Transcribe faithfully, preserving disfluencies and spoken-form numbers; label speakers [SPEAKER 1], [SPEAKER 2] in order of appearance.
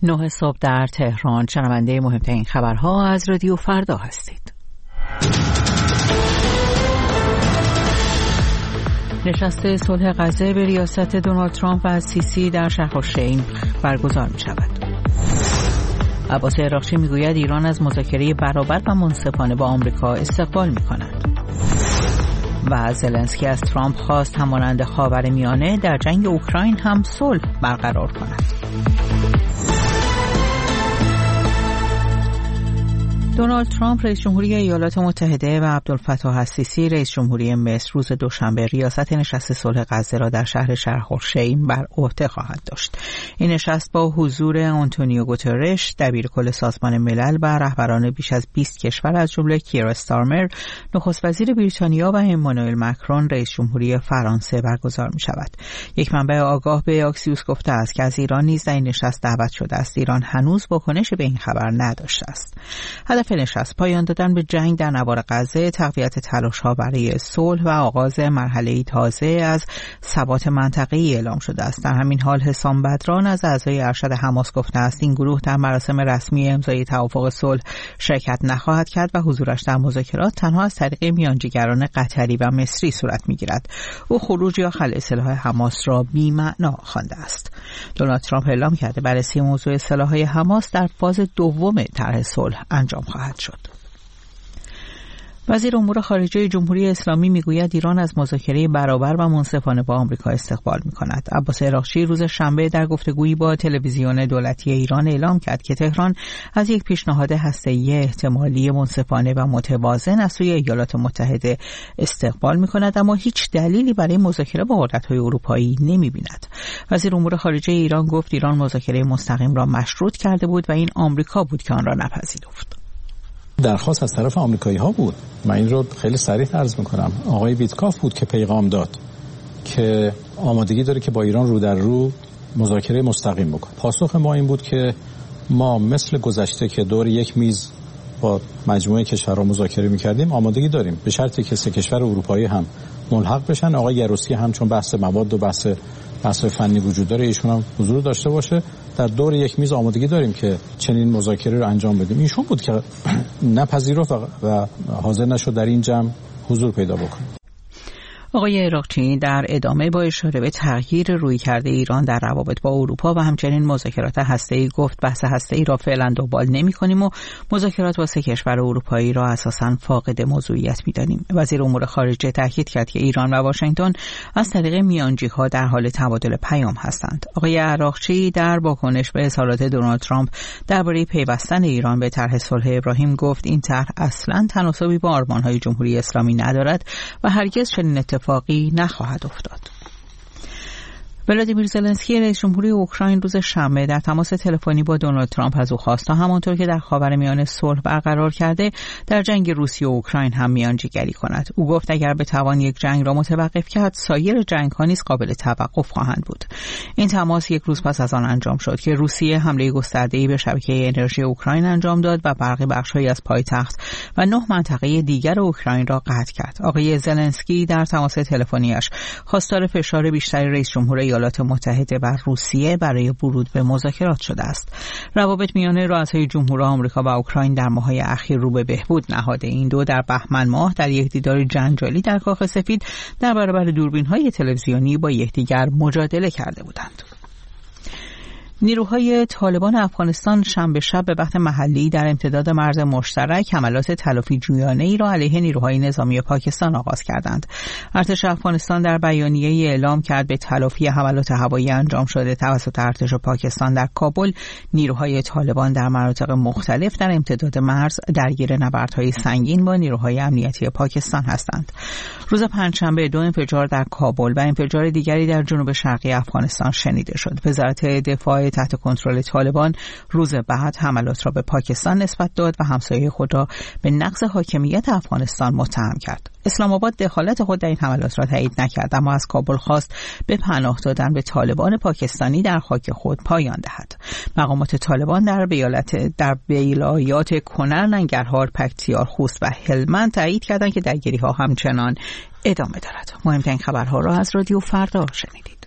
[SPEAKER 1] نه صبح در تهران. شنونده مهمترین خبرها از رادیو فردا هستید. نشست صلح غزه به ریاست دونالد ترامپ و السیسی در شرق‌الشیم برگزار می شود. عباس عراقچی می گوید ایران از مذاکره برابر و منصفانه با آمریکا استقبال می کند. و زلنسکی از ترامپ خواست همانند خاورمیانه در جنگ اوکراین هم صلح برقرار کند. دونالد ترامپ رئیس جمهوری ایالات متحده و عبدالفتاح السیسی رئیس جمهوری مصر روز دوشنبه ریاست نشست صلح غزه را در شهر شرق‌الشیم بر عهده خواهد داشت. این نشست با حضور آنتونیو گوترش دبیر کل سازمان ملل و رهبران بیش از بیست کشور از جمله کیر استارمر نخست وزیر بریتانیا و امانوئل مکرون رئیس جمهوری فرانسه برگزار می شود. یک منبع آگاه به آکسیوس گفته است که از ایران نیز در این نشست دعوت شده است. ایران هنوز واکنش به این خبر نداشته است. هدف نشست پایان دادن به جنگ در نوار غزه، تقویت تلاش‌ها برای صلح و آغاز مرحله‌ای تازه از ثبات منطقه‌ای اعلام شده است. در همین حال حسام بدران از اعضای ارشد حماس گفته است این گروه در مراسم رسمی امضای توافق صلح شرکت نخواهد کرد و حضورش در مذاکرات تنها از طریق میانجیگران قطری و مصری صورت می‌گیرد. او خروج یا خلع سلاح حماس را بی‌معنا خوانده است. دونالد ترامپ اعلام کرده بررسی موضوع سلاح‌های حماس در فاز دوم طرح صلح انجام خواهد شد. وزیر امور خارجه جمهوری اسلامی میگوید ایران از مذاکره برابر و منصفانه با آمریکا استقبال می‌کند. عباس عراقچی روز شنبه در گفتگویی با تلویزیون دولتی ایران اعلام کرد که تهران از یک پیشنهاد هسته‌ای احتمالی منصفانه و متوازن از سوی ایالات متحده استقبال می‌کند، اما هیچ دلیلی برای مذاکره با قدرت‌های اروپایی نمی‌بیند. وزیر امور خارجه ایران گفت ایران مذاکره مستقیم را مشروط کرده بود و این آمریکا بود که آن را نپذیرفت.
[SPEAKER 2] درخواست از طرف آمریکایی ها بود. من این رو خیلی صریح عرض میکنم. آقای ویتکاف بود که پیغام داد که آمادگی داره که با ایران رو در رو مذاکره مستقیم بکنه. پاسخ ما این بود که ما مثل گذشته که دور یک میز با مجموعه کشورها مذاکره میکردیم آمادگی داریم، به شرطی که سه کشور اروپایی هم ملحق بشن. آقای گروسی هم چون بحث مواد و بحث بحث فنی وجود داره ایشون هم حضور داشته باشه. در دور یک میز آمادگی داریم که چنین مذاکره رو انجام بدیم. ایشون بود که نپذیرفت و حاضر نشد در این جمع حضور پیدا بکنه.
[SPEAKER 1] آقای عراقچی در ادامه با اشاره به تغییر رویکرد ایران در روابط با اروپا و همچنین مذاکرات هسته‌ای گفت بحث هسته‌ای را فعلا دنبال نمی‌کنیم و مذاکرات با سه کشور اروپایی را اساساً فاقد موضوعیت می‌دانیم. وزیر امور خارجه تاکید کرد که ایران و واشنگتن از طریق میانجی‌ها در حال تبادل پیام هستند. آقای عراقچی در واکنش به اظهارات دونالد ترامپ درباره پیوستن ایران به طرح صلح ابراهیم گفت این طرح اصلاً تناسبی با آرمان‌های جمهوری اسلامی ندارد و هرگز چنین اتفاقی نخواهد افتاد. ولادیمیر زلنسکی رئیس جمهوری اوکراین روز شنبه در تماس تلفنی با دونالد ترامپ از او خواست تا همانطور که در خاورمیانه صلح برقرار کرده در جنگ روسیه و اوکراین هم میانجیگری کند. او گفت اگر بتوان یک جنگ را متوقف کرد سایر جنگ‌ها نیز قابل توقف خواهند بود. این تماس یک روز پس از آن انجام شد که روسیه حمله گسترده‌ای به شبکه انرژی اوکراین انجام داد و برخی بخش‌هایی از پایتخت و نه منطقه دیگر اوکراین را قطع کرد. آقای زلنسکی در تماس تلفنی‌اش خواستار فشار بیشتر رئیس جمهور ایالات متحده بر روسیه برای ورود به مذاکرات شده است. روابط میان رؤسای جمهور آمریکا و اوکراین در ماه‌های اخیر رو به بهبود نهاده. این دو در بهمن ماه در یک دیدار جنجالی در کاخ سفید در برابر دوربین‌های تلویزیونی با یکدیگر مجادله کرده بودند. نیروهای طالبان افغانستان شنبه شب به وقت محلی در امتداد مرز مشترک حملات تلافی جویانه‌ای را علیه نیروهای نظامی پاکستان آغاز کردند. ارتش افغانستان در بیانیه‌ای اعلام کرد به تلافی حملات هوایی انجام شده توسط ارتش پاکستان در کابل، نیروهای طالبان در مناطق مختلف در امتداد مرز درگیر نبردهای سنگین با نیروهای امنیتی پاکستان هستند. روز پنجشنبه دو انفجار در کابل و انفجار دیگری در جنوب شرقی افغانستان شنیده شد. وزارت دفاع تحت کنترل طالبان روز بعد حملات را به پاکستان نسبت داد و همسایه خود را به نقض حاکمیت افغانستان متهم کرد. اسلام آباد دخالت خود در این حملات را تایید نکرد، اما از کابل خواست به پناه دادن به طالبان پاکستانی در خاک خود پایان دهد. مقامات طالبان در ولایت در ولایات کنر، ننگرهار، پکتیار، خوست و هلمند تایید کردند که درگیری‌ها همچنان ادامه دارد. مهمترین خبرها را از رادیو فردا شنیدید.